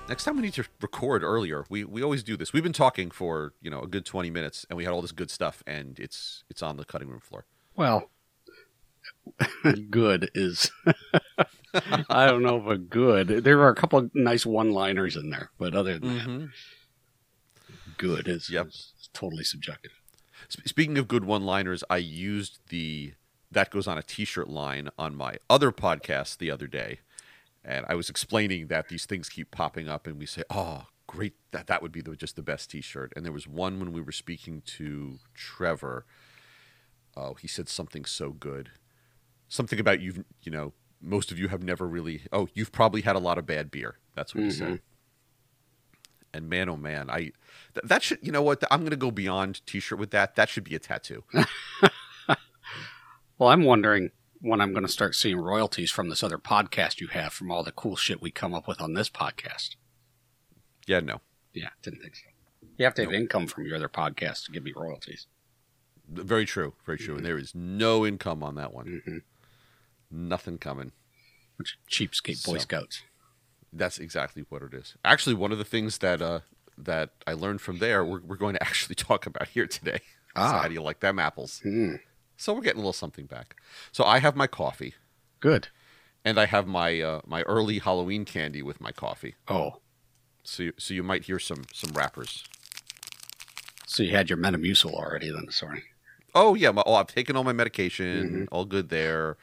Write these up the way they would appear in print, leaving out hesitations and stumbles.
Next time we need to record earlier. We always do this. We've been talking for, a good 20 minutes and we had all this good stuff and it's on the cutting room floor. Well, good is, I don't know if a good. There are a couple of nice one-liners in there, but other than that, good is totally subjective. Speaking of good one-liners, I used the That Goes on a T-shirt line on my other podcast the other day. And I was explaining that these things keep popping up and we say, oh, great, that would be just the best T-shirt. And there was one when we were speaking to Trevor. Oh, he said something so good. Something about most of you have never really, you've probably had a lot of bad beer. That's what he said. And man, oh man, that should, you know what, I'm going to go beyond T-shirt with that. That should be a tattoo. Well, I'm wondering when I'm going to start seeing royalties from this other podcast you have from all the cool shit we come up with on this podcast. Yeah, no. Yeah, didn't think so. You have to have income from your other podcast to give me royalties. Very true. Very true. And there is no income on that one. Nothing coming. Which cheapskate Boy Scouts. That's exactly what it is. Actually, one of the things that that I learned from there, we're going to actually talk about here today. So how do you like them apples? So we're getting a little something back. So I have my coffee. Good. And I have my my early Halloween candy with my coffee. Oh. So you might hear some wrappers. So you had your Metamucil already then, sorry. Oh, yeah. I've taken all my medication. All good there.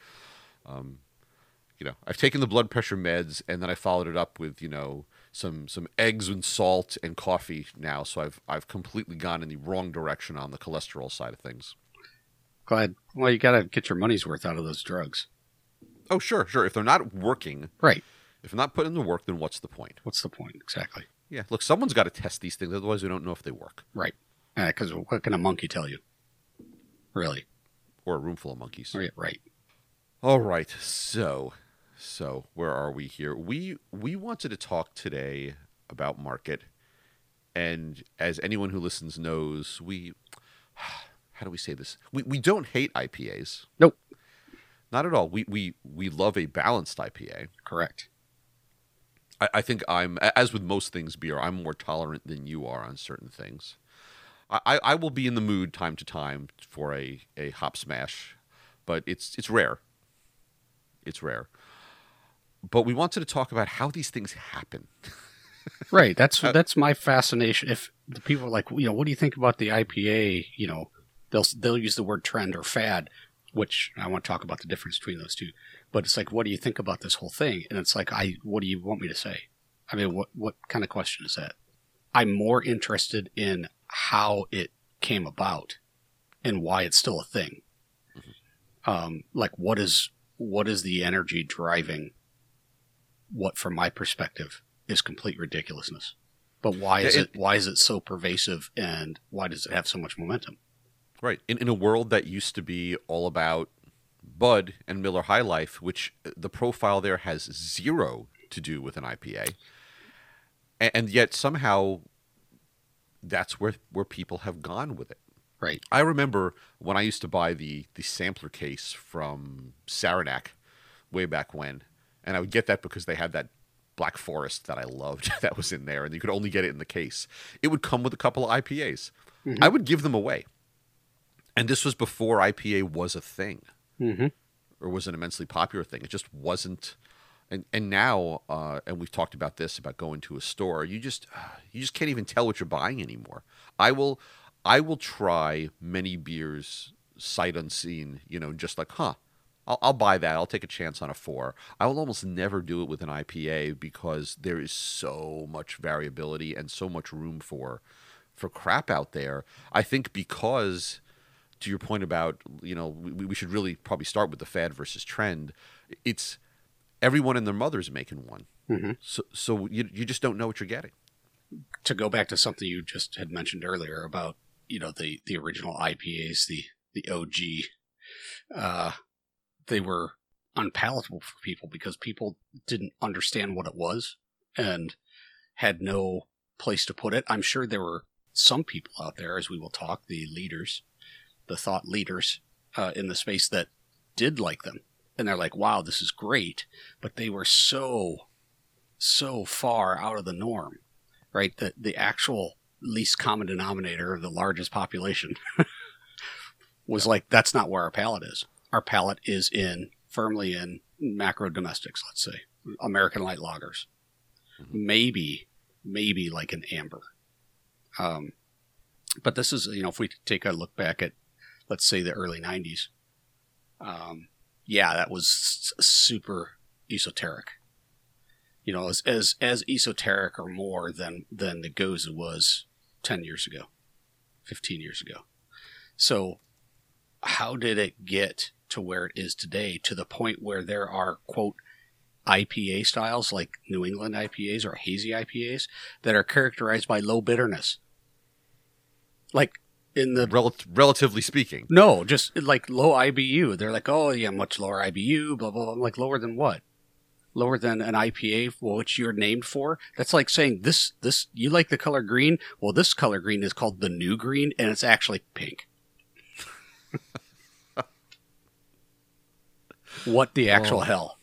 I've taken the blood pressure meds, and then I followed it up with, some eggs and salt and coffee now. So I've completely gone in the wrong direction on the cholesterol side of things. Glad. Well, you got to get your money's worth out of those drugs. Oh, sure. If they're not working. Right. If they're not putting in the work, then what's the point? What's the point? Exactly. Yeah. Look, someone's got to test these things. Otherwise, we don't know if they work. Right. Because what can a monkey tell you? Really? Or a room full of monkeys. Right. All right. So where are we here? We wanted to talk today about market. And as anyone who listens knows, how do we say this? We don't hate IPAs. Nope. Not at all. We love a balanced IPA. Correct. I think as with most things beer, I'm more tolerant than you are on certain things. I will be in the mood time to time for a hop smash, but it's rare. It's rare. But we wanted to talk about how these things happen. Right. That's my fascination. If the people are like, what do you think about the IPA? They'll use the word trend or fad, which I want to talk about the difference between those two. But it's like, what do you think about this whole thing? And it's like, what do you want me to say? I mean, what kind of question is that? I'm more interested in how it came about and why it's still a thing. Like, what is the energy driving what, from my perspective, is complete ridiculousness? But why is it so pervasive, and why does it have so much momentum? Right. In a world that used to be all about Bud and Miller High Life, which the profile there has zero to do with an IPA, and yet somehow that's where people have gone with it. Right. I remember when I used to buy the sampler case from Saranac way back when, and I would get that because they had that Black Forest that I loved that was in there, and you could only get it in the case. It would come with a couple of IPAs. I would give them away. And this was before IPA was a thing, or was an immensely popular thing. It just wasn't. And now, and we've talked about this, about going to a store, you just can't even tell what you're buying anymore. I will try many beers sight unseen, just like, I'll buy that. I'll take a chance on a 4. I will almost never do it with an IPA because there is so much variability and so much room for crap out there. I think because, to your point about, we should really probably start with the fad versus trend. It's everyone and their mother's making one. So you just don't know what you're getting. To go back to something you just had mentioned earlier about, the original IPAs, the OG, they were unpalatable for people because people didn't understand what it was and had no place to put it. I'm sure there were some people out there, as we will talk, the thought leaders in the space that did like them. And they're like, wow, this is great. But they were so so far out of the norm, right? The actual least common denominator of the largest population was like, that's not where our palate is. Our palate is firmly in macro domestics, let's say, American light lagers, maybe like an amber. But this is, if we take a look back at, let's say, the early 90s, that was super esoteric. As esoteric or more than the Gose was 10 years ago, 15 years ago. So how did it get to where it is today, to the point where there are, quote, IPA styles like New England IPAs or hazy IPAs that are characterized by low bitterness? Like in the relatively speaking. No, just like low IBU. They're like, oh yeah, much lower IBU, blah, blah, blah. I'm like, lower than what? Lower than an IPA, which you're named for? That's like saying this, you like the color green? Well, this color green is called the new green, and it's actually pink. What the actual hell?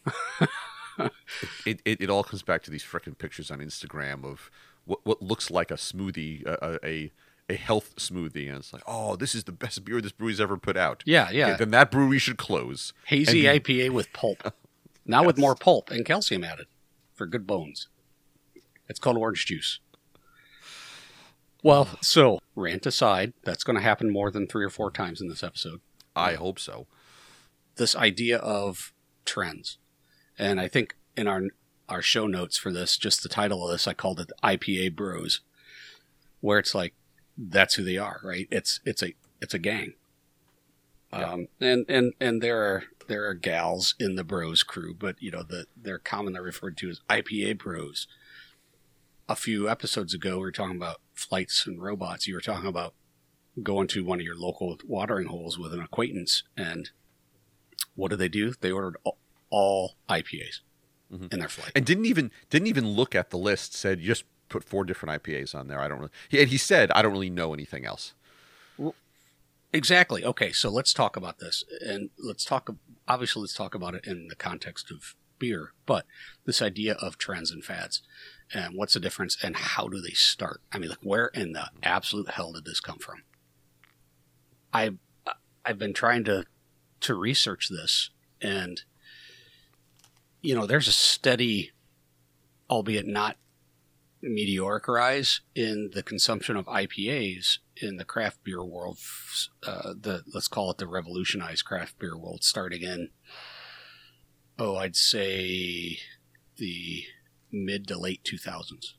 It all comes back to these frickin' pictures on Instagram of what looks like a smoothie, a health smoothie, and it's like, oh, this is the best beer this brewery's ever put out. Yeah. Okay, then that brewery should close. Hazy IPA with pulp. Now with more pulp and calcium added for good bones. It's called orange juice. Well, so rant aside, that's going to happen more than 3 or 4 times in this episode. I hope so. This idea of trends. And I think in our show notes for this, just the title of this, I called it IPA Bros, where it's like, that's who they are, right? It's a gang. Yeah. And there are gals in the Bros crew, but they're commonly referred to as IPA Bros. A few episodes ago, we were talking about flights and robots. You were talking about going to one of your local watering holes with an acquaintance, and what do? They ordered all IPAs in their flight, and didn't even look at the list. Said just put 4 different IPAs on there. I don't really. He said I don't really know anything else. Well, exactly. Okay, so let's talk about this, and let's talk about it in the context of beer, but this idea of trends and fads, and what's the difference, and how do they start? I mean, like, where in the absolute hell did this come from? I've been trying to research this, and there's a steady, albeit not meteoric, rise in the consumption of IPAs in the craft beer world. Let's call it the revolutionized craft beer world, starting in, I'd say the mid to late 2000s.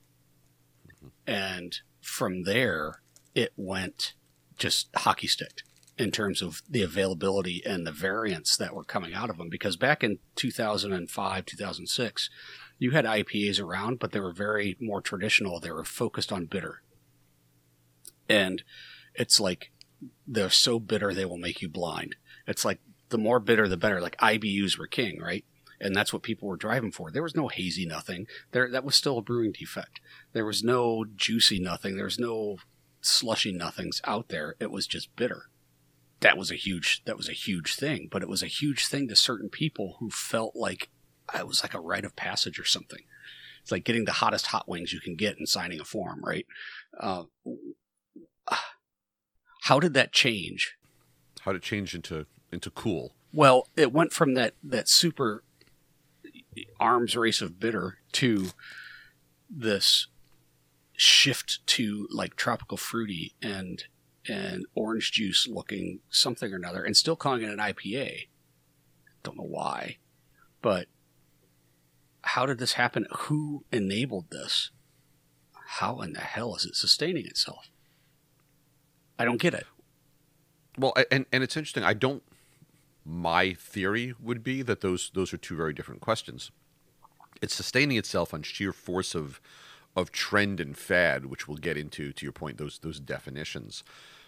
And from there, it went just hockey sticked in terms of the availability and the variants that were coming out of them. Because back in 2005, 2006, you had IPAs around, but they were very more traditional. They were focused on bitter. And it's like, they're so bitter they will make you blind. It's like, the more bitter, the better. Like, IBUs were king, right? And that's what people were driving for. There was no hazy nothing. That was still a brewing defect. There was no juicy nothing. There was no slushy nothings out there. It was just bitter. That was a huge thing, but it was a huge thing to certain people who felt like it was like a rite of passage or something. It's like getting the hottest hot wings you can get and signing a form, right? How did that change? How did it change into cool? Well, it went from that super arms race of bitter to this shift to like tropical fruity and orange juice looking something or another, and still calling it an IPA. Don't know why, but how did this happen? Who enabled this? How in the hell is it sustaining itself? I don't get it. Well, and it's interesting. My theory would be that those are 2 very different questions. It's sustaining itself on sheer force of trend and fad, which we'll get into, to your point, those definitions.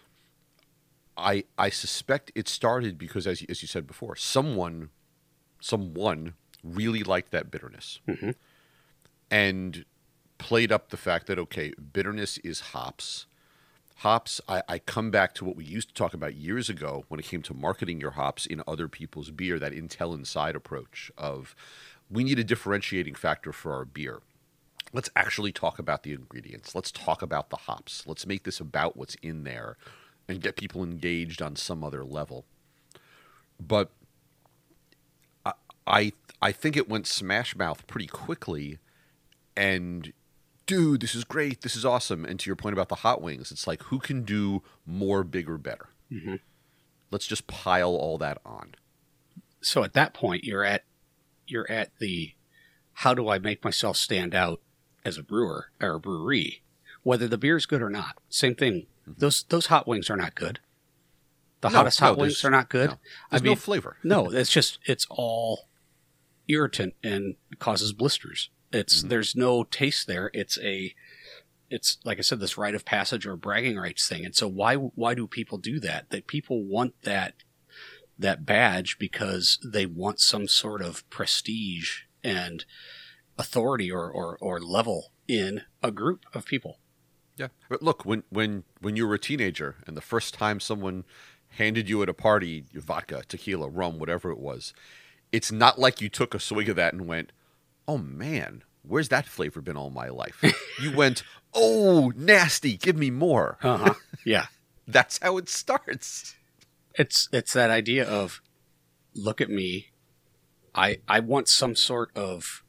I suspect it started because, as you said before, someone really liked that bitterness, and played up the fact that, okay, bitterness is hops. Hops, I come back to what we used to talk about years ago when it came to marketing your hops in other people's beer, that Intel Inside approach of we need a differentiating factor for our beer. Let's actually talk about the ingredients. Let's talk about the hops. Let's make this about what's in there and get people engaged on some other level. But I think it went smash mouth pretty quickly, and dude, this is great, this is awesome. And to your point about the hot wings, it's like, who can do more, bigger, better? Mm-hmm. Let's just pile all that on. So at that point, you're at the, how do I make myself stand out as a brewer or a brewery, whether the beer's good or not? Same thing. Mm-hmm. Those hot wings are not good. The hottest hot wings are not good. No, there's no flavor. No, it's all irritant and causes blisters. There's no taste there. It's like I said, this rite of passage or bragging rights thing. And so why do people do that? That people want that badge because they want some sort of prestige and authority or level in a group of people. Yeah, but look, when you were a teenager and the first time someone handed you at a party vodka, tequila, rum, whatever it was, it's not like you took a swig of that and went, oh man, where's that flavor been all my life? You went, oh, nasty, give me more. Uh-huh. Yeah. That's how it starts. It's that idea of, look at me, I want some sort of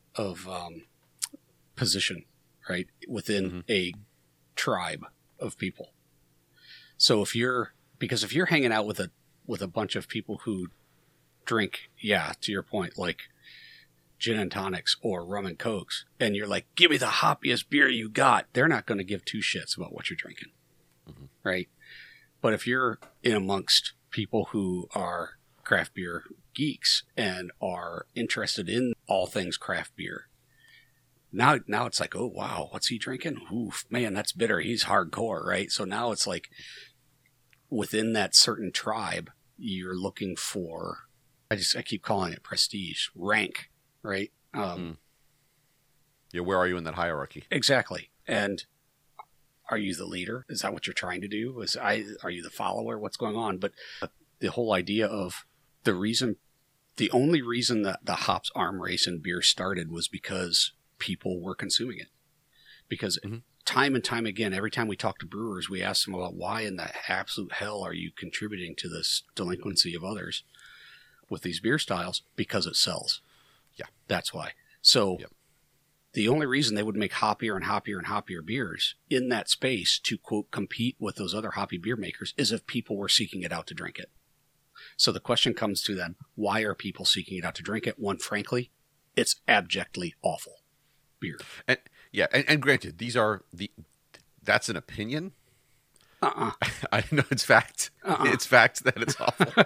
position, right, within a tribe of people. So if you're hanging out with a bunch of people who drink, to your point, like gin and tonics or rum and cokes, and you're like, give me the hoppiest beer you got, they're not going to give two shits about what you're drinking, right? But if you're in amongst people who are craft beer geeks and are interested in all things craft beer, now it's like, oh wow, what's he drinking? Oof, man, that's bitter. He's hardcore, right? So now it's like, within that certain tribe, you're looking for, I keep calling it prestige, rank, right? Yeah, where are you in that hierarchy? Exactly. And are you the leader? Is that what you're trying to do? Are you the follower? What's going on? But the whole idea of the only reason that the hops arm race in beer started was because people were consuming it. Because time and time again, every time we talk to brewers, we ask them about why in the absolute hell are you contributing to this delinquency of others with these beer styles? Because it sells. Yeah. That's why. So the only reason they would make hoppier and hoppier and hoppier beers in that space to, quote, compete with those other hoppy beer makers is if people were seeking it out to drink it. So the question comes to them, why are people seeking it out to drink it? One, frankly, it's abjectly awful beer. And granted, that's an opinion. I know it's fact. It's fact that it's awful.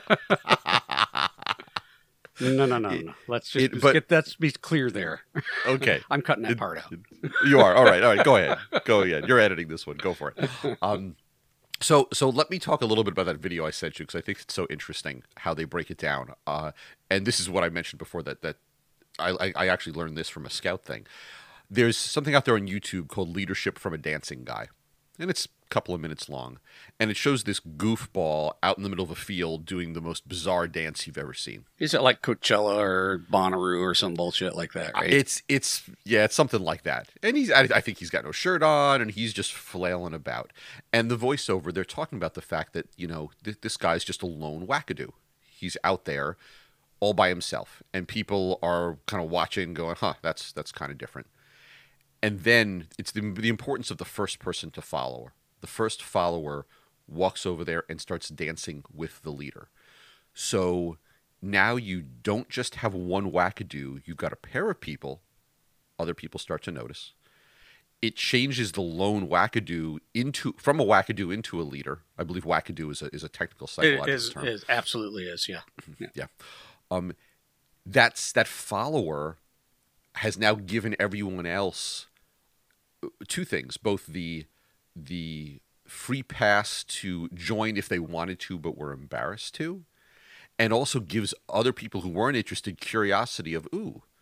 No. Let's be clear there. Okay. I'm cutting that part out. You are. All right. Go ahead. You're editing this one. Go for it. So let me talk a little bit about that video I sent you, because I think it's so interesting how they break it down. And this is what I mentioned before, that I actually learned this from a scout thing. There's something out there on YouTube called Leadership from a Dancing Guy. And it's a couple of minutes long. And it shows this goofball out in the middle of a field doing the most bizarre dance you've ever seen. Is it like Coachella or Bonnaroo or some bullshit like that, right? It's something like that. And I think he's got no shirt on and he's just flailing about. And the voiceover, they're talking about the fact that, this guy's just a lone wackadoo. He's out there all by himself. And people are kind of watching going, that's kind of different. And then it's the importance of the first person to follower. The first follower walks over there and starts dancing with the leader. So now you don't just have one wackadoo. You've got a pair of people. Other people start to notice. It changes the lone wackadoo from a wackadoo into a leader. I believe wackadoo is a technical psychological term. It absolutely is, yeah. Yeah. That follower has now given everyone else two things, both the free pass to join if they wanted to but were embarrassed to, and also gives other people who weren't interested curiosity of,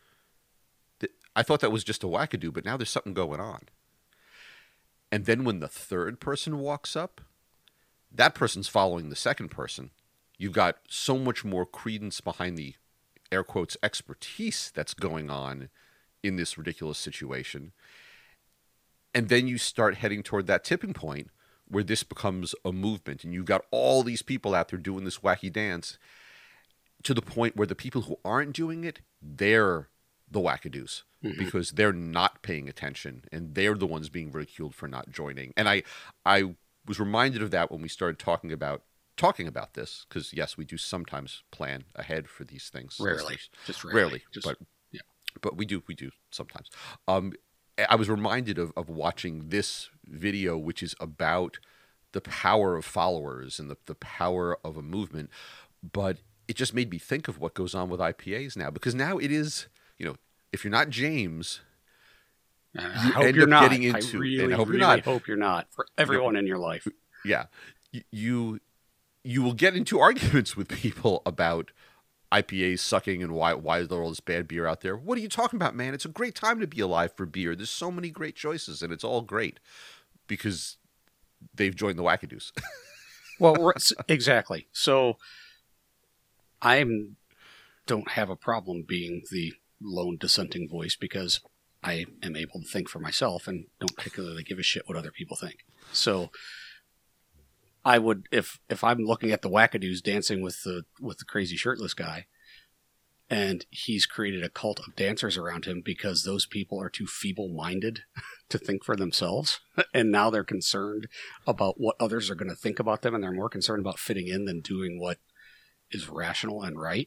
I thought that was just a wackadoo, but now there's something going on. And then when the third person walks up, that person's following the second person. You've got so much more credence behind the air quotes, expertise that's going on in this ridiculous situation. And then you start heading toward that tipping point where this becomes a movement and you've got all these people out there doing this wacky dance to the point where the people who aren't doing it, they're the wackadoos because they're not paying attention and they're the ones being ridiculed for not joining. And I was reminded of that when we started talking about this, because yes, we do sometimes plan ahead for these things. Rarely. Just but we do sometimes. I was reminded of watching this video, which is about the power of followers and the power of a movement. But it just made me think of what goes on with IPAs now, because now it is, if you're not James, I hope you're not. I really hope you're not for everyone in your life. Yeah. You will get into arguments with people about IPAs sucking and why is there all this bad beer out there? What are you talking about, man? It's a great time to be alive for beer. There's so many great choices, and it's all great because they've joined the wackadoos. Well, exactly. So I don't have a problem being the lone dissenting voice because I am able to think for myself and don't particularly give a shit what other people think. So I would, if I'm looking at the wackadoos dancing with the crazy shirtless guy, and he's created a cult of dancers around him because those people are too feeble-minded to think for themselves, and now they're concerned about what others are going to think about them, and they're more concerned about fitting in than doing what is rational and right.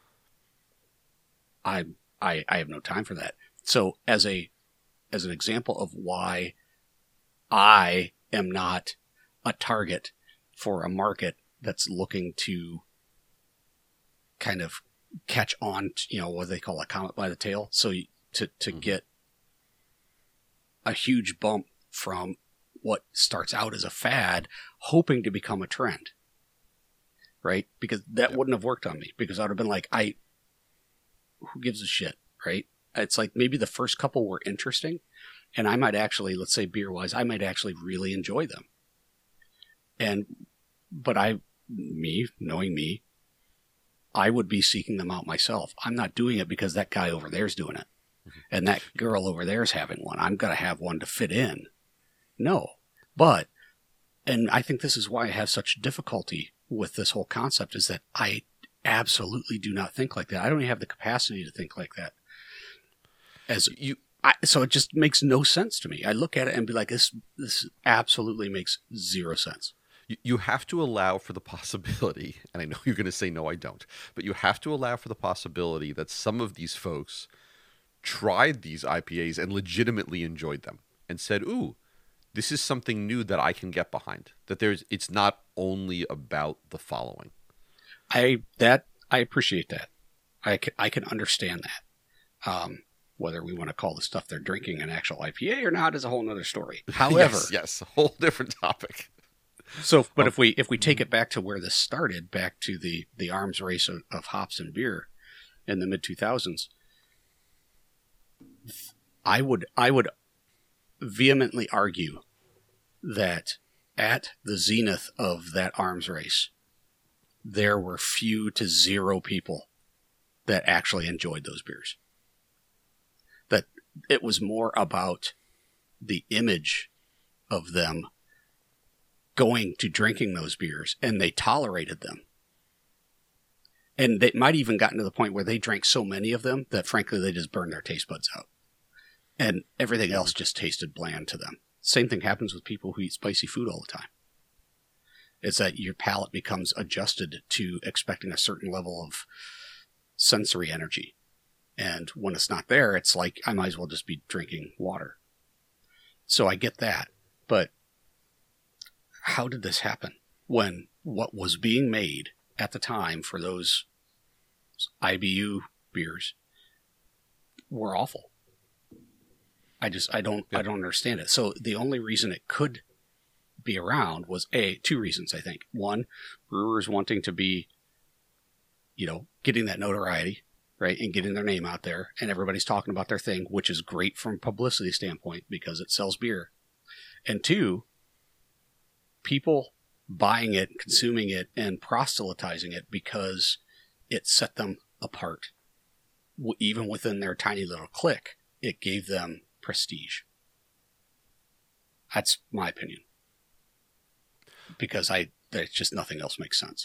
I have no time for that. So as an example of why I am not a target for a market that's looking to kind of catch on, what they call a comet by the tail. So to get a huge bump from what starts out as a fad, hoping to become a trend, right? Because that wouldn't have worked on me, because I would have been like, who gives a shit, right? It's like maybe the first couple were interesting, and I might actually, let's say beer-wise, I might actually really enjoy them. But knowing me, I would be seeking them out myself. I'm not doing it because that guy over there's doing it. And that girl over there's having one. I'm going to have one to fit in. No. And I think this is why I have such difficulty with this whole concept, is that I absolutely do not think like that. I don't even have the capacity to think like that. So it just makes no sense to me. I look at it and be like, this absolutely makes zero sense. You have to allow for the possibility, and I know you're going to say, no, I don't, but you have to allow for the possibility that some of these folks tried these IPAs and legitimately enjoyed them and said, ooh, this is something new that I can get behind. That it's not only about the following. I appreciate that. I can understand that. Whether we want to call the stuff they're drinking an actual IPA or not is a whole nother story. However, yes, a whole different topic. So, but if we take it back to where this started, back to the arms race of hops and beer in the mid 2000s, I would vehemently argue that at the zenith of that arms race, there were few to zero people that actually enjoyed those beers. That it was more about the image of them going to drinking those beers, and they tolerated them. And they might even gotten to the point where they drank so many of them that frankly they just burned their taste buds out. And everything else just tasted bland to them. Same thing happens with people who eat spicy food all the time. It's that your palate becomes adjusted to expecting a certain level of sensory energy. And when it's not there, it's like, I might as well just be drinking water. So I get that. But how did this happen when what was being made at the time for those IBU beers were awful? I don't understand it. So the only reason it could be around was two reasons, I think. One, brewers wanting to be, getting that notoriety, right, and getting their name out there, and everybody's talking about their thing, which is great from a publicity standpoint because it sells beer. And two, people buying it, consuming it, and proselytizing it because it set them apart. even within their tiny little clique, it gave them prestige. That's my opinion. Because there's just nothing else makes sense.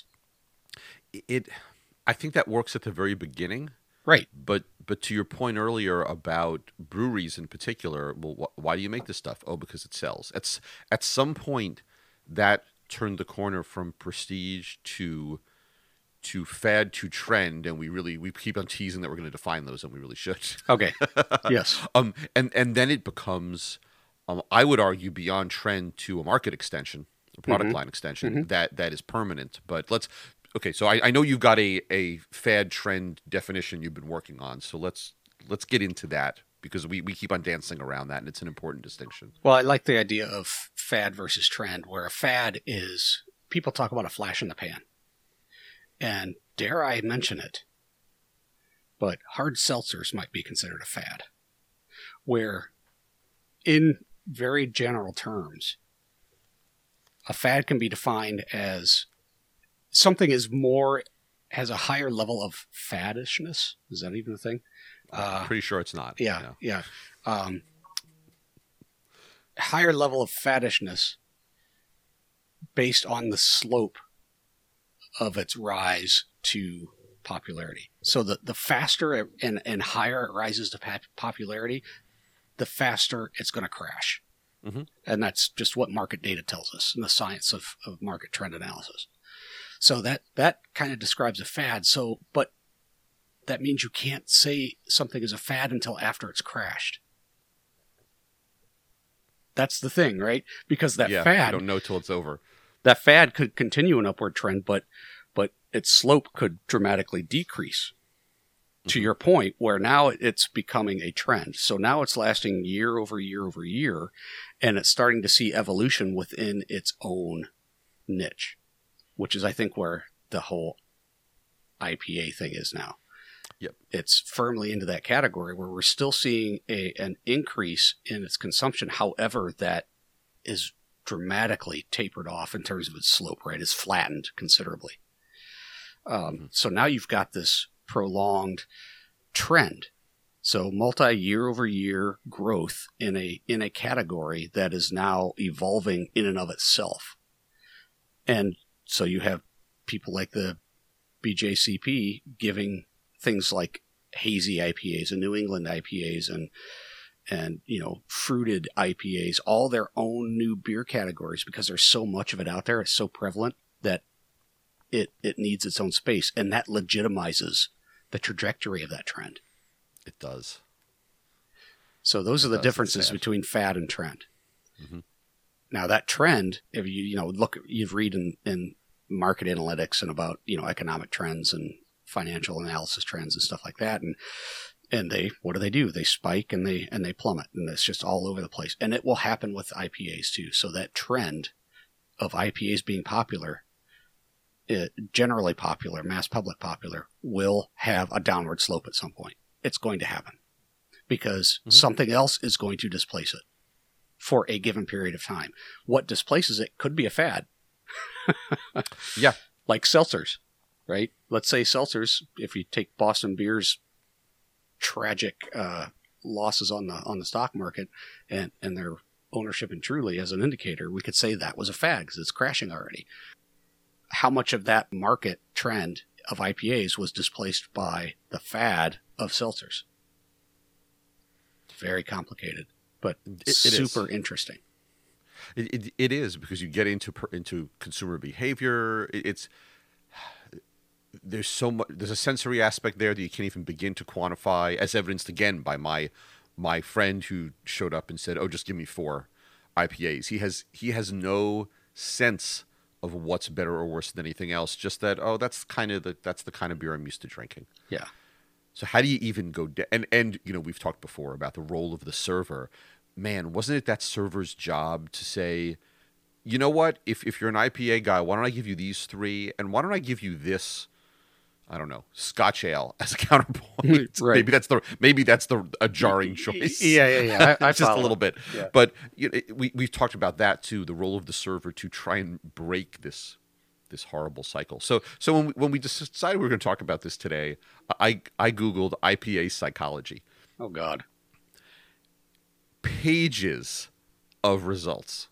I think that works at the very beginning. Right. But to your point earlier about breweries in particular, well, why do you make this stuff? Oh, because it sells. At some point, that turned the corner from prestige to fad to trend, and we keep on teasing that we're going to define those, and we really should. Okay. Yes. And then it becomes, I would argue, beyond trend to a market extension, a product line extension that is permanent. But okay, so I know you've got a fad trend definition you've been working on, so let's get into that, because we keep on dancing around that, and it's an important distinction. Well, I like the idea of fad versus trend, where a fad is, people talk about a flash in the pan. And dare I mention it, but hard seltzers might be considered a fad, where in very general terms, a fad can be defined as something has a higher level of faddishness. Is that even a thing? I'm pretty sure it's not. Yeah. Higher level of faddishness based on the slope of its rise to popularity. So the faster and higher it rises to popularity, the faster it's going to crash. Mm-hmm. And that's just what market data tells us in the science of market trend analysis. So that kind of describes a fad. But that means you can't say something is a fad until after it's crashed. That's the thing, right? Because fad, you don't know till it's over. That fad could continue an upward trend, but its slope could dramatically decrease. To your point, where now it's becoming a trend. So now it's lasting year over year over year, and it's starting to see evolution within its own niche, which is, I think, where the whole IPA thing is now. Yep. It's firmly into that category where we're still seeing an increase in its consumption. However, that is dramatically tapered off in terms of its slope, right? It's flattened considerably. So now you've got this prolonged trend. So multi-year over year growth in a category that is now evolving in and of itself. And so you have people like the BJCP giving things like hazy IPAs and New England IPAs and fruited IPAs, all their own new beer categories, because there's so much of it out there. It's so prevalent that it needs its own space, and that legitimizes the trajectory of that trend. It does. So those are the differences between fad and trend. Mm-hmm. Now that trend, if you've read in market analytics and about economic trends and financial analysis trends and stuff like that, and they, what do? They spike and they plummet, and it's just all over the place. And it will happen with IPAs too. So that trend of IPAs being popular, generally popular, mass public popular, will have a downward slope at some point. It's going to happen because something else is going to displace it for a given period of time. What displaces it could be a fad. Yeah. Like seltzers, right? Let's say seltzers, if you take Boston Beer's tragic losses on the stock market and their ownership in Truly as an indicator, we could say that was a fad because it's crashing already. How much of that market trend of IPAs was displaced by the fad of seltzers? Very complicated, but super interesting. It is, because you get into consumer behavior. There's so much. There's a sensory aspect there that you can't even begin to quantify, as evidenced again by my friend who showed up and said, "Oh, just give me 4 IPAs." He has no sense of what's better or worse than anything else. Just that, that's the kind of beer I'm used to drinking. Yeah. So how do you even go down? And we've talked before about the role of the server. Man, wasn't it that server's job to say, you know what? If you're an IPA guy, why don't I give you these 3, and why don't I give you this, I don't know, Scotch ale as a counterpoint? Right. Maybe that's a jarring choice. Yeah. I just a little bit. Yeah. But we've talked about that too. The role of the server to try and break this this horrible cycle. So when we decided we were going to talk about this today, I Googled IPA psychology. Oh, God. Pages of results.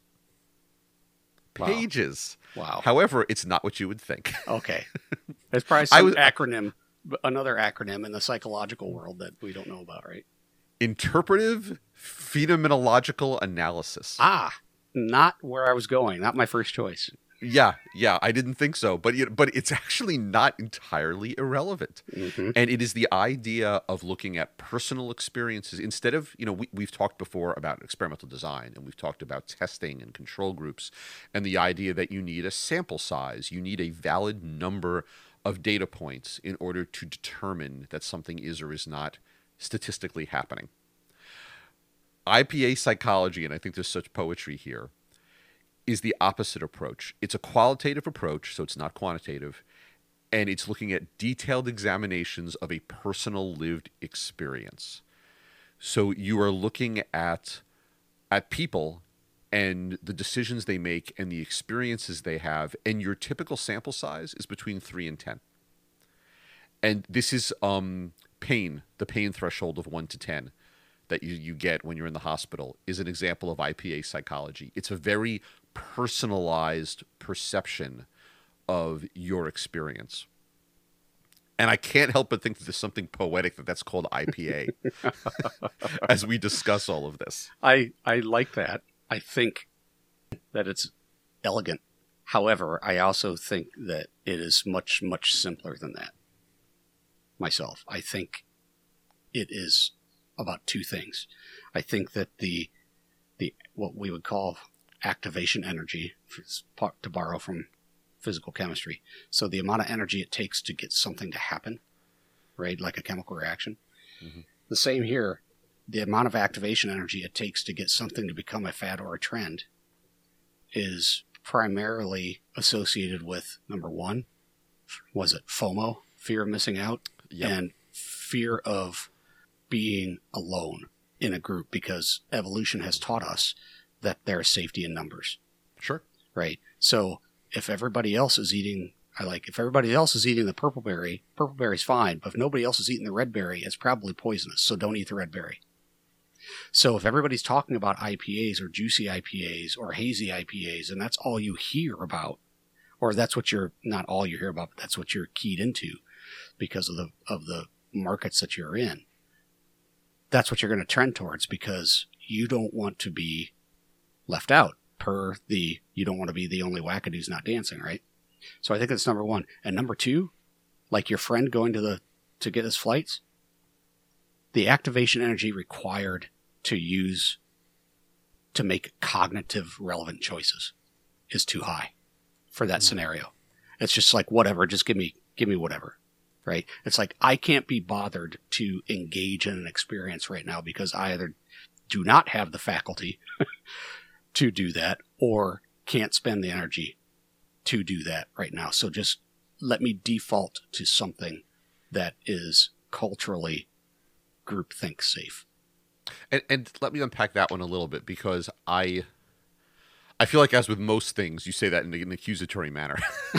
Pages. Wow. However, it's not what you would think. Okay. There's probably some another acronym in the psychological world that we don't know about, right? Interpretive phenomenological analysis. Not where I was going. Not my first choice. Yeah, I didn't think so, but it's actually not entirely irrelevant. Mm-hmm. And it is the idea of looking at personal experiences instead of, we've talked before about experimental design, and we've talked about testing and control groups, and the idea that you need a sample size, you need a valid number of data points in order to determine that something is or is not statistically happening. IPA psychology, and I think there's such poetry here, is the opposite approach. It's a qualitative approach, so it's not quantitative, and it's looking at detailed examinations of a personal lived experience. So you are looking at people and the decisions they make and the experiences they have, and your typical sample size is between 3 and 10. And this is pain, the pain threshold of 1 to 10 that you get when you're in the hospital is an example of IPA psychology. It's a very personalized perception of your experience. And I can't help but think that there's something poetic that's called IPA as we discuss all of this. I like that. I think that it's elegant. However, I also think that it is much, much simpler than that. Myself, I think it is about two things. I think that the what we would call activation energy, to borrow from physical chemistry, so the amount of energy it takes to get something to happen, right, like a chemical reaction. Mm-hmm. The same here, the amount of activation energy it takes to get something to become a fad or a trend is primarily associated with, number one, was it FOMO, fear of missing out, yep, and fear of being alone in a group, because evolution has taught us that there is safety in numbers. Sure. Right. So if everybody else is eating the purple berry's fine, but if nobody else is eating the red berry, it's probably poisonous, so don't eat the red berry. So if everybody's talking about IPAs or juicy IPAs or hazy IPAs, and that's all you hear about, or that's what not all you hear about, but that's what you're keyed into because of the markets that you're in, that's what you're going to trend towards, because you don't want to be left out you don't want to be the only wackadoos not dancing, right? So I think that's number one. And number two, like your friend going to get his flights, the activation energy required to make cognitive relevant choices is too high for that scenario. It's just like, whatever, just give me whatever. Right? It's like, I can't be bothered to engage in an experience right now because I either do not have the faculty to do that or can't spend the energy to do that right now. So just let me default to something that is culturally groupthink safe. And let me unpack that one a little bit, because I feel like, as with most things, you say that in an accusatory manner.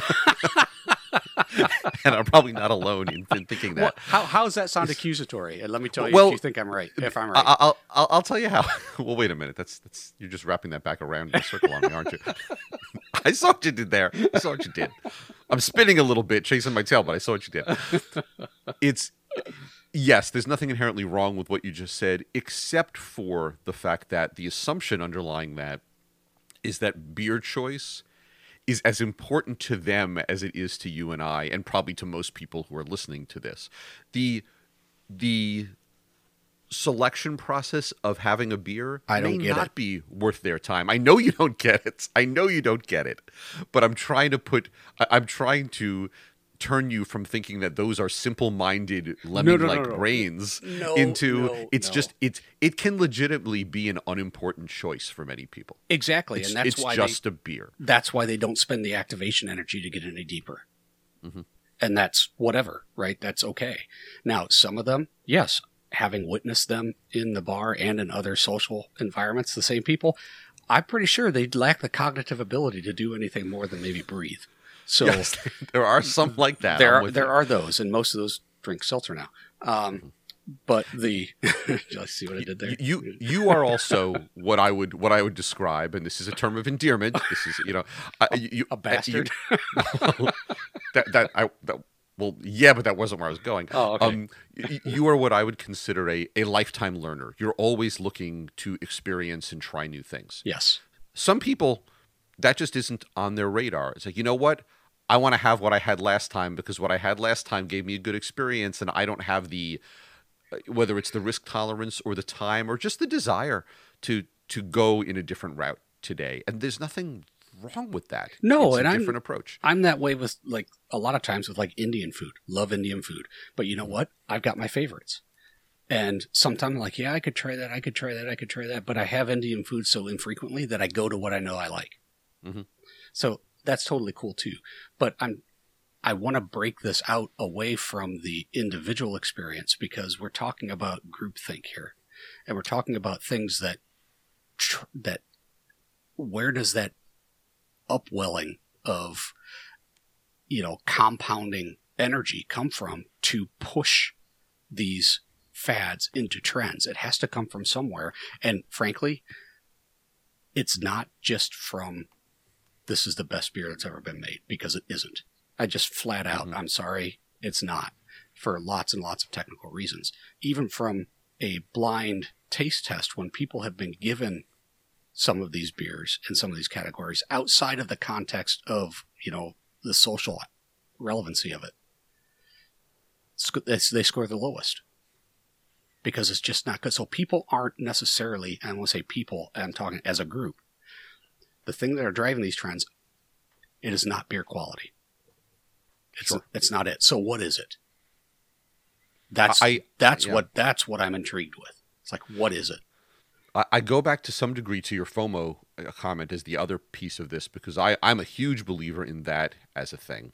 And I'm probably not alone in thinking that. Well, how does that sound accusatory? And let me tell you if you think I'm right. If I'm right, I'll tell you how. Well, wait a minute. That's you're just wrapping that back around in a circle on me, aren't you? I saw what you did there. I saw what you did. I'm spinning a little bit, chasing my tail, but I saw what you did. Yes, there's nothing inherently wrong with what you just said, except for the fact that the assumption underlying that is that beer choice is as important to them as it is to you and I, and probably to most people who are listening to this. The selection process of having a beer may not be worth their time. I know you don't get it. But I'm trying to turn you from thinking that those are simple-minded lemming-like brains into it can legitimately be an unimportant choice for many people. Exactly, and that's why it's just a beer. That's why they don't spend the activation energy to get any deeper. Mm-hmm. And that's whatever, right? That's okay. Now, some of them, yes, having witnessed them in the bar and in other social environments, the same people, I'm pretty sure they lack the cognitive ability to do anything more than maybe breathe. So Yes, there are some like that. there are those, and most of those drink seltzer now. But the I see what I did there. You are also what I would describe, and this is a term of endearment. This is A bastard. Well, yeah, but that wasn't where I was going. Oh, okay. You are what I would consider a lifetime learner. You're always looking to experience and try new things. Yes. Some people, that just isn't on their radar. It's like, you know what? I want to have what I had last time because what I had last time gave me a good experience, and I don't have the, whether it's the risk tolerance or the time or just the desire to go in a different route today. And there's nothing wrong with that. No, it's and a different approach. I'm that way with like a lot of times with like Indian food. Love Indian food. But you know what? I've got my favorites. And sometimes I'm like, yeah, I could try that. But I have Indian food so infrequently that I go to what I know I like. Mm-hmm. So that's totally cool too. But I want to break this out away from the individual experience because we're talking about groupthink here. And we're talking about things that where does that upwelling of, compounding energy come from to push these fads into trends? It has to come from somewhere. And frankly, it's not just from this is the best beer that's ever been made, because it isn't. I just flat out, I'm sorry, it's not, for lots and lots of technical reasons. Even from a blind taste test, when people have been given some of these beers in some of these categories outside of the context of, the social relevancy of it, they score the lowest because it's just not good. So people aren't necessarily, and I want to say people, I'm talking as a group, the thing that are driving these trends, it is not beer quality. It's not it. So what is it? That's what I'm intrigued with. It's like, what is it? I go back to some degree to your FOMO comment as the other piece of this, because I'm a huge believer in that as a thing.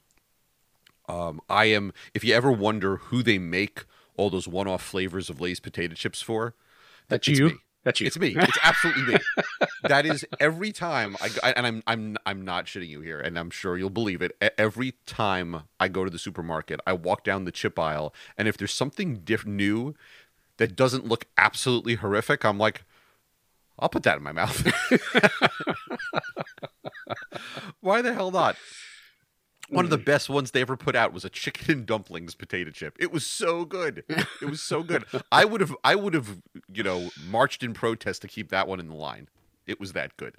If you ever wonder who they make all those one-off flavors of Lay's potato chips for, That's it's you. me. That's you. It's me. It's absolutely me. That is every time and I'm not shitting you here, and I'm sure you'll believe it. Every time I go to the supermarket, I walk down the chip aisle, and if there's something new that doesn't look absolutely horrific, I'm like, I'll put that in my mouth. Why the hell not? One of the best ones they ever put out was a chicken and dumplings potato chip. It was so good. It was so good. I would have, marched in protest to keep that one in the line. It was that good.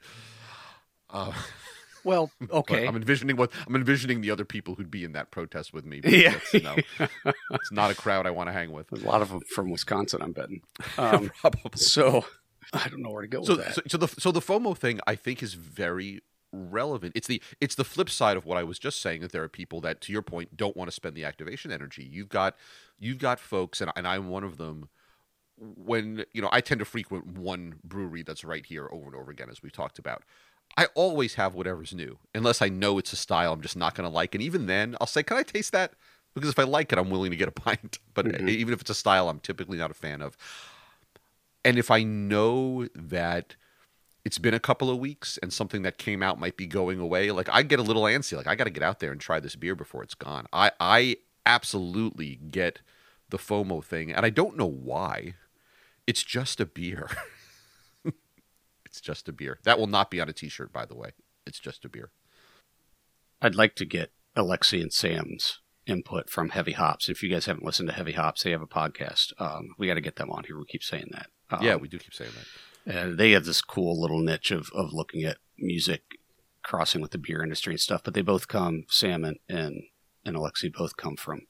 Well, okay. I'm envisioning the other people who'd be in that protest with me. Yeah. It's not a crowd I want to hang with. There's a lot of them from Wisconsin, I'm betting. Probably. So I don't know where to go with that. So the FOMO thing, I think, is very relevant. It's the flip side of what I was just saying, that there are people that, to your point, don't want to spend the activation energy. You've got folks, and I'm one of them. When I tend to frequent one brewery that's right here over and over again, as we've talked about. I always have whatever's new, unless I know it's a style I'm just not going to like. And even then, I'll say, "Can I taste that?" Because if I like it, I'm willing to get a pint. But even if it's a style I'm typically not a fan of, and if I know that it's been a couple of weeks and something that came out might be going away, like I get a little antsy. Like, I got to get out there and try this beer before it's gone. I absolutely get the FOMO thing, and I don't know why. It's just a beer. It's just a beer. That will not be on a t-shirt, by the way. It's just a beer. I'd like to get Alexi and Sam's input from Heavy Hops. If you guys haven't listened to Heavy Hops, they have a podcast. We got to get them on here. We keep saying that. Yeah, we do keep saying that. And they have this cool little niche of looking at music crossing with the beer industry and stuff. But they both come, Sam and Alexi both come from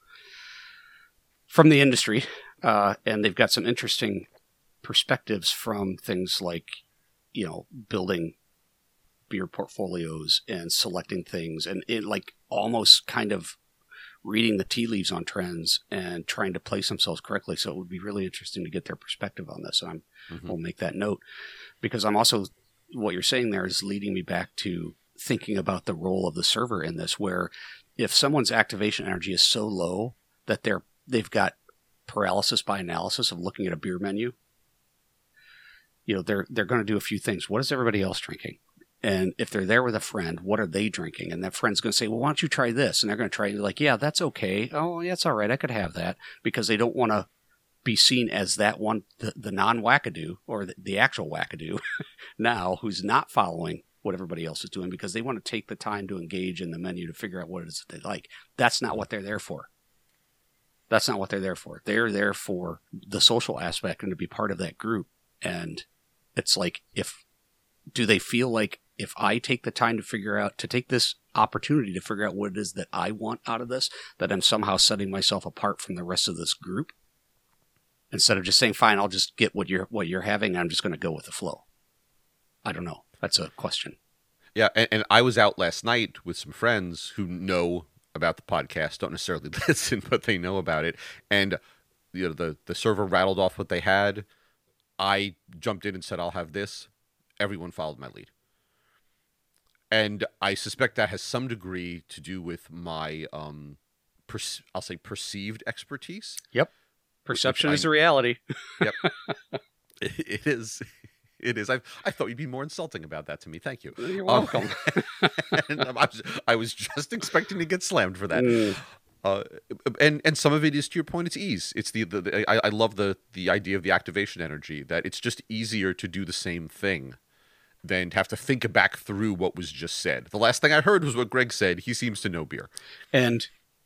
the industry. And they've got some interesting perspectives from things like, building beer portfolios and selecting things and like almost kind of reading the tea leaves on trends and trying to place themselves correctly. So it would be really interesting to get their perspective on this. And we'll make that note, because I'm also, what you're saying there is leading me back to thinking about the role of the server in this, where if someone's activation energy is so low that they've got paralysis by analysis of looking at a beer menu, they're going to do a few things. What is everybody else drinking? And if they're there with a friend, what are they drinking? And that friend's going to say, well, why don't you try this? And they're going to try it. Like, yeah, that's okay. Oh, yeah, it's all right. I could have that, because they don't want to be seen as that one, the non-wackadoo, or the actual wackadoo now, who's not following what everybody else is doing, because they want to take the time to engage in the menu to figure out what it is that they like. That's not what they're there for. That's not what they're there for. They're there for the social aspect and to be part of that group. And it's like, do they feel like if I take the time to take this opportunity to figure out what it is that I want out of this, that I'm somehow setting myself apart from the rest of this group? Instead of just saying, fine, I'll just get what you're having, I'm just going to go with the flow. I don't know. That's a question. Yeah, and I was out last night with some friends who know about the podcast, don't necessarily listen, but they know about it. And the server rattled off what they had. I jumped in and said, I'll have this. Everyone followed my lead. And I suspect that has some degree to do with my, I'll say, perceived expertise. Yep. Perception is a reality. Yep. It is. It is. I thought you'd be more insulting about that to me. Thank you. You're welcome. And I was just expecting to get slammed for that. And some of it is, to your point, it's ease. It's I love the idea of the activation energy, that it's just easier to do the same thing than to have to think back through what was just said. The last thing I heard was what Greg said. He seems to know beer. And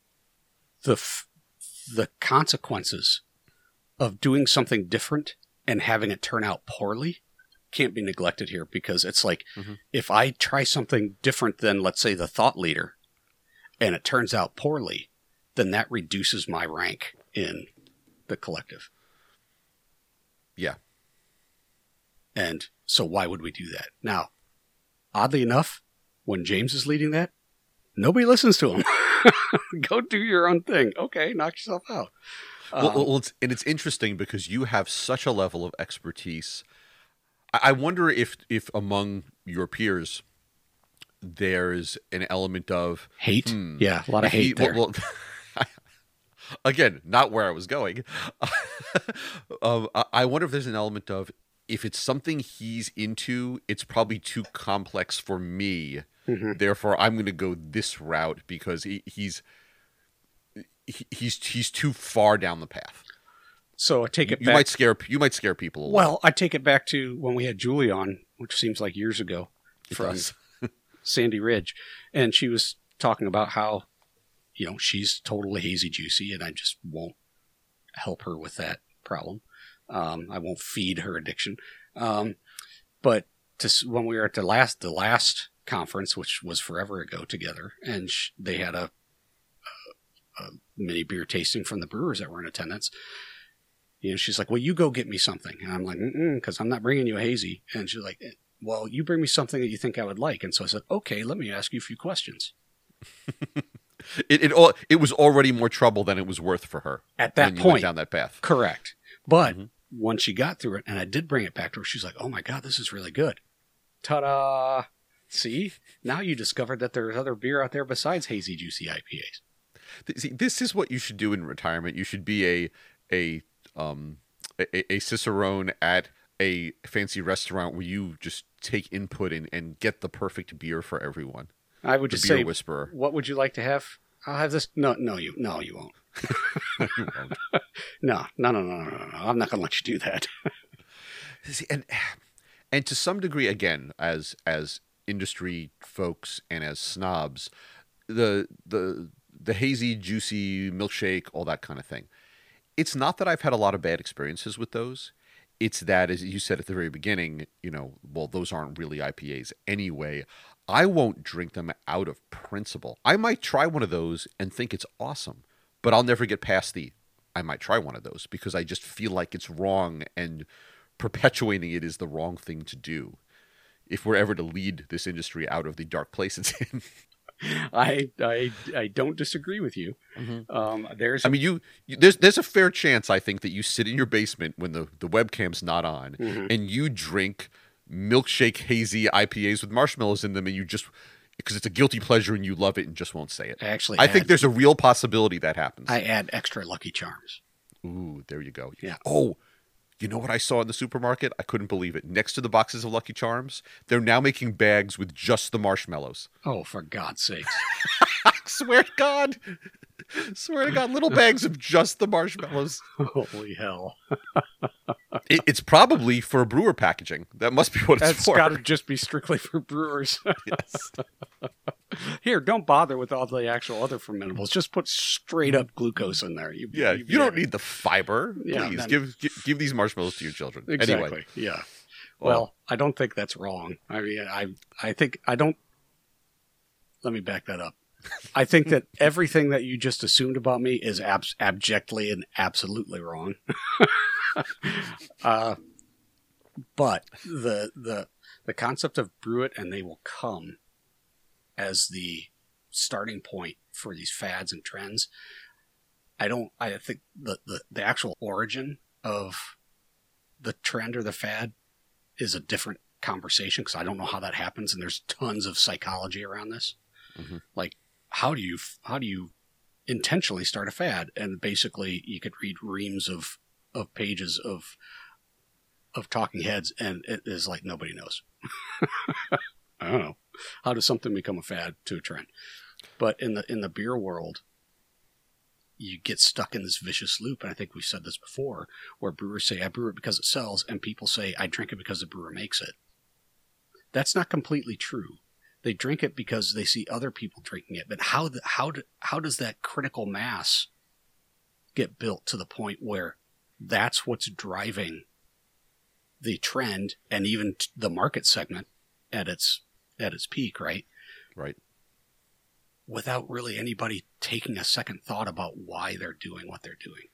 the consequences of doing something different and having it turn out poorly can't be neglected here, because it's like, if I try something different than, let's say, the thought leader, and it turns out poorly, then that reduces my rank in the collective. Yeah. And so why would we do that? Now, oddly enough, when James is leading that, nobody listens to him. Go do your own thing. Okay, knock yourself out. It's interesting because you have such a level of expertise. I wonder if among your peers there's an element of hate. Yeah, a lot of hate there. Well, again, not where I was going. I wonder if there's an element of, if it's something he's into, it's probably too complex for me. Therefore, I'm going to go this route because he's too far down the path. So I take it you back. You might scare people a lot. Well, I take it back to when we had Julie on, which seems like years ago, from Sandy Ridge, and she was talking about how, she's totally hazy juicy, and I just won't help her with that problem. I won't feed her addiction. But when we were at the last conference, which was forever ago together, and they had a mini beer tasting from the brewers that were in attendance. She's like, well, you go get me something. And I'm like, because I'm not bringing you a hazy. And she's like, well, you bring me something that you think I would like. And so I said, okay, let me ask you a few questions. It was already more trouble than it was worth for her at that point. Went down that path. Correct. But when she got through it, and I did bring it back to her, she's like, oh my God, this is really good. Ta-da. See, now you discovered that there's other beer out there besides hazy, juicy IPAs. See, this is what you should do in retirement. You should be a cicerone at a fancy restaurant where you just take input and get the perfect beer for everyone. I would just say, whisperer. What would you like to have? I'll have this. No, you won't. You won't. No. I'm not going to let you do that. See, and to some degree, again, as industry folks and as snobs, the hazy, juicy milkshake, all that kind of thing. It's not that I've had a lot of bad experiences with those. It's that, as you said at the very beginning, those aren't really IPAs anyway. I won't drink them out of principle. I might try one of those and think it's awesome, but I'll never get past I might try one of those because I just feel like it's wrong, and perpetuating it is the wrong thing to do if we're ever to lead this industry out of the dark place it's in. I don't disagree with you. There's a fair chance, I think, that you sit in your basement when the webcam's not on and you drink milkshake hazy IPAs with marshmallows in them, and you just, because it's a guilty pleasure and you love it and just won't say it. I think there's a real possibility that happens. I add extra Lucky Charms. Ooh, there you go. Yeah. Oh, You know what I saw in the supermarket? I couldn't believe it. Next to the boxes of Lucky Charms, they're now making bags with just the marshmallows. Oh, for God's sakes. I swear to God. Swear to God, little bags of just the marshmallows. Holy hell. It's probably for brewer packaging. That must be what it's for. That's got to just be strictly for brewers. Yes. Here, don't bother with all the actual other fermentables. Just put straight up glucose in there. You don't need the fiber. Please, give these marshmallows to your children. Exactly, anyway. Yeah. Well, I don't think that's wrong. I mean, I think I don't... Let me back that up. I think that everything that you just assumed about me is abjectly and absolutely wrong. But the concept of brew it and they will come as the starting point for these fads and trends. I think the actual origin of the trend or the fad is a different conversation, because I don't know how that happens, and there's tons of psychology around this. Mm-hmm. Like, how do you intentionally start a fad? And basically, you could read reams of pages of talking heads, and it is like nobody knows. I don't know. How does something become a fad to a trend? But in the beer world, you get stuck in this vicious loop, and I think we've said this before, where brewers say, I brew it because it sells, and people say, I drink it because the brewer makes it. That's not completely true. They drink it because they see other people drinking it. But how does that critical mass get built to the point where that's what's driving the trend and even the market segment at its peak, right? Right. Without really anybody taking a second thought about why they're doing what they're doing.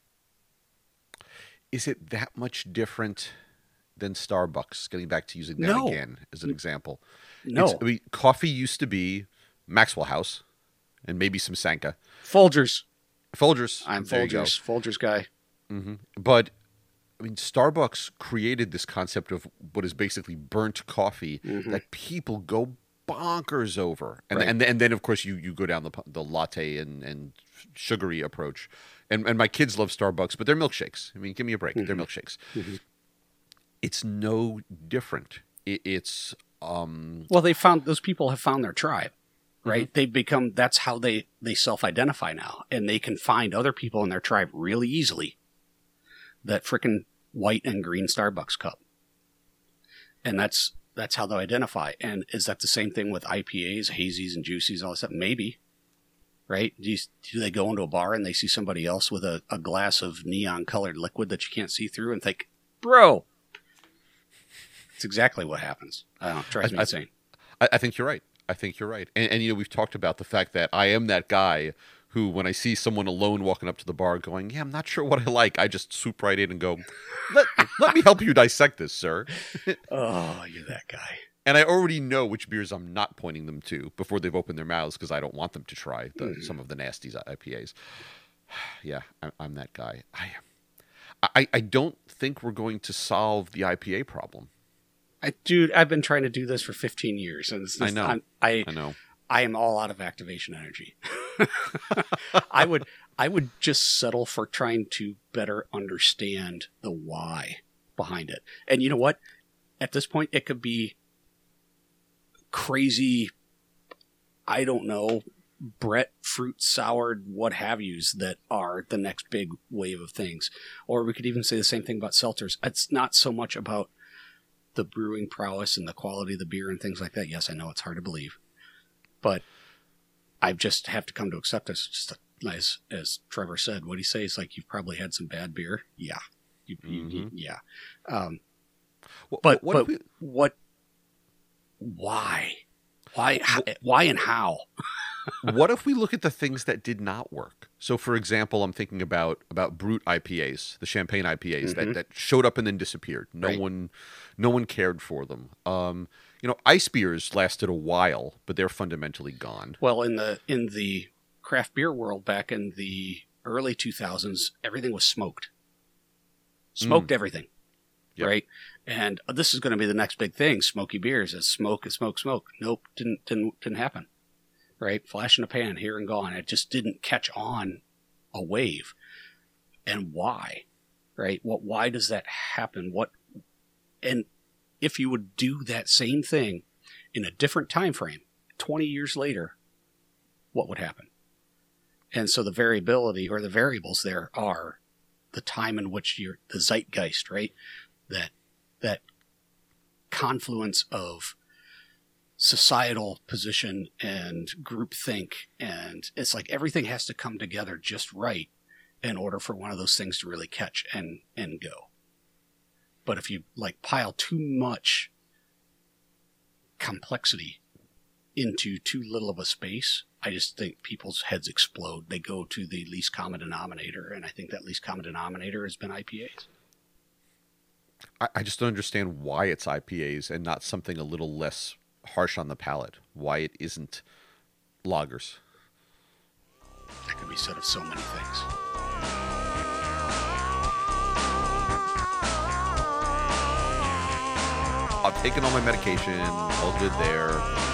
Is it that much different than Starbucks? Getting back to using that again as an example. No. Coffee used to be Maxwell House and maybe some Sanka. Folgers. There I'm Folgers. Folgers guy. Mm-hmm. But Starbucks created this concept of what is basically burnt coffee that people go bonkers over. And then of course you go down the latte and sugary approach. And my kids love Starbucks, but they're milkshakes. Give me a break. They're milkshakes. Mm-hmm. It's no different. It's well, those people have found their tribe, right? Mm-hmm. They've become, that's how they self-identify now, and they can find other people in their tribe really easily. That frickin' white and green Starbucks cup, and that's how they identify. And is that the same thing with IPAs, hazies, and juicies, all that stuff? Maybe, right? Do they go into a bar and they see somebody else with a glass of neon-colored liquid that you can't see through and think, bro? It's exactly what happens. I don't know. It drives me insane. I think you're right. And we've talked about the fact that I am that guy who, when I see someone alone walking up to the bar going, I'm not sure what I like, I just swoop right in and go, let me help you dissect this, sir. Oh, you're that guy. And I already know which beers I'm not pointing them to before they've opened their mouths, because I don't want them to try some of the nasty IPAs. Yeah, I'm that guy. I don't think we're going to solve the IPA problem. Dude, I've been trying to do this for 15 years. And I know. I know. I am all out of activation energy. I would just settle for trying to better understand the why behind it. And you know what? At this point, it could be crazy, I don't know, Brett fruit soured what have yous that are the next big wave of things. Or we could even say the same thing about seltzers. It's not so much about the brewing prowess and the quality of the beer and things like that. Yes, I know it's hard to believe, but I just have to come to accept this. Just as Trevor said, what he says, it's like, you've probably had some bad beer. Yeah. Yeah. But why and how? What if we look at the things that did not work? So, for example, I'm thinking about Brut IPAs, the champagne IPAs that showed up and then disappeared. No one cared for them. Ice beers lasted a while, but they're fundamentally gone. Well, in the craft beer world back in the early 2000s, everything was smoked. Everything, yep. Right? And this is going to be the next big thing: smoky beers. It's smoke. Nope, didn't happen. Right? Flash in a pan, here and gone. It just didn't catch on a wave. And why? right? Why does that happen? And if you would do that same thing in a different time frame, 20 years later, what would happen? And so the variability or the variables there are the time in which the zeitgeist, right? That confluence of societal position and groupthink, and it's like everything has to come together just right in order for one of those things to really catch and go. But if you like pile too much complexity into too little of a space, I just think people's heads explode. They go to the least common denominator, and I think that least common denominator has been IPAs. I just don't understand why it's IPAs and not something a little less harsh on the palate. Why it isn't lagers. That could be said of so many things. I've taken all my medication, all good there.